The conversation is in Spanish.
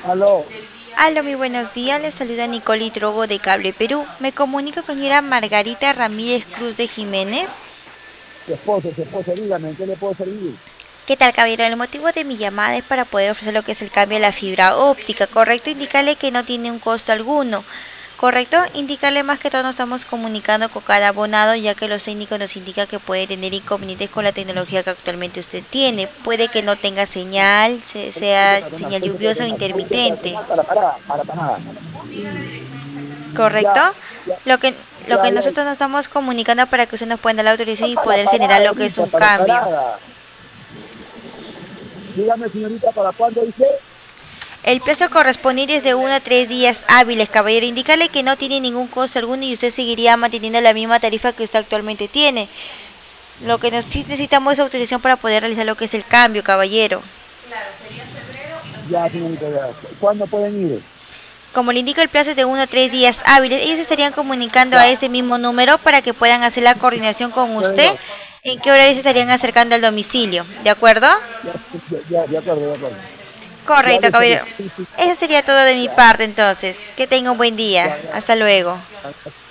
Aló, Aló, muy buenos días. Les saluda Nicole Drogo de Cable Perú. Me comunico con señora Margarita Ramírez Cruz de Jiménez. su esposo, dígame, ¿en qué le puedo servir? ¿Qué tal, caballero? El motivo de mi llamada es para poder ofrecer lo que es el cambio de la fibra óptica, ¿correcto? Indicarle que no tiene un costo alguno, ¿correcto? Indicarle más que todo nos estamos comunicando con cada abonado, ya que los técnicos nos indican que puede tener inconvenientes con la tecnología que actualmente usted tiene. Puede que no tenga señal, sea señal Estoy lluviosa o intermitente. para nada. ¿Correcto? Ya, ya, Lo que, lo ya, que ya, nosotros nos estamos comunicando para que usted nos pueda dar la autorización y para la poder generar parada lo que es ahorita, un para la cambio. parada. Dígame, señorita, ¿para cuándo dice? El plazo correspondiente es de 1 a 3 días hábiles, caballero. Indicarle que no tiene ningún costo alguno y usted seguiría manteniendo la misma tarifa que usted actualmente tiene. Lo que sí necesitamos es autorización para poder realizar lo que es el cambio, caballero. Ya, señorita, ya. ¿Cuándo pueden ir? Como le indico, el plazo es de 1 a 3 días hábiles. Ellos estarían comunicando a Ya, ese mismo número para que puedan hacer la coordinación con usted. bueno, ¿En qué horario se estarían acercando al domicilio? ¿De acuerdo? de acuerdo, de acuerdo. Ya, Correcto, listo, pues. caballero. Sí, sí, Eso sería todo de mi ya, parte entonces. Que tenga un buen día. ya, Hasta luego. ya.